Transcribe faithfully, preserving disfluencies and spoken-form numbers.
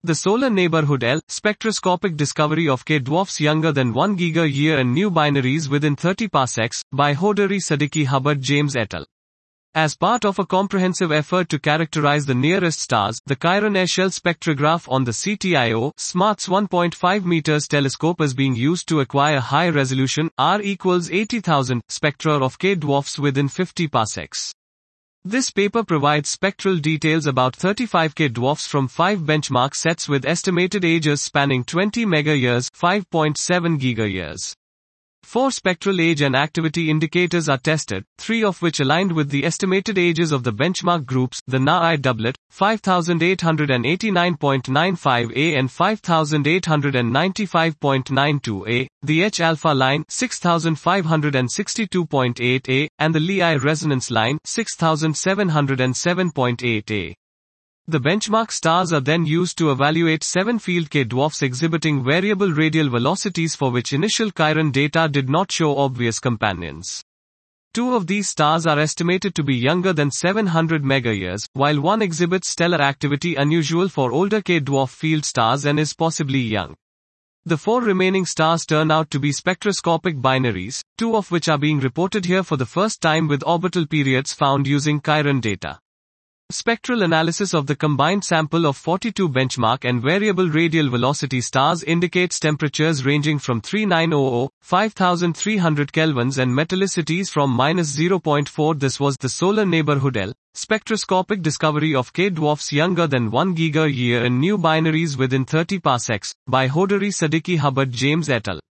The Solar Neighborhood L, spectroscopic discovery of K-dwarfs younger than one giga-year and new binaries within thirty parsecs, by Hoderi Sadiki Hubbard James et al. As part of a comprehensive effort to characterize the nearest stars, the Chiron Airshell spectrograph on the C T I O SMART's one point five meters telescope is being used to acquire high-resolution, R equals eighty thousand, spectra of K-dwarfs within fifty parsecs. This paper provides spectral details about thirty-five K-dwarfs from five benchmark sets with estimated ages spanning twenty megayears, five point seven gigayears. Four spectral age and activity indicators are tested, three of which aligned with the estimated ages of the benchmark groups, the N A I doublet, five thousand eight hundred eighty-nine point nine five A and five thousand eight hundred ninety-five point nine two A, the H-alpha line, six thousand five hundred sixty-two point eight A, and the Li resonance line, six thousand seven hundred seven point eight A. The benchmark stars are then used to evaluate seven field K-dwarfs exhibiting variable radial velocities for which initial Chiron data did not show obvious companions. Two of these stars are estimated to be younger than seven hundred megayears, while one exhibits stellar activity unusual for older K-dwarf field stars and is possibly young. The four remaining stars turn out to be spectroscopic binaries, two of which are being reported here for the first time with orbital periods found using Chiron data. Spectral analysis of the combined sample of forty-two benchmark and variable radial velocity stars indicates temperatures ranging from three thousand nine hundred, five thousand three hundred kelvins and metallicities from minus zero point four. This was the Solar Neighborhood L, spectroscopic discovery of K-dwarfs younger than one giga-year and new binaries within thirty parsecs, by Hoderi Sadiki Hubbard James et al.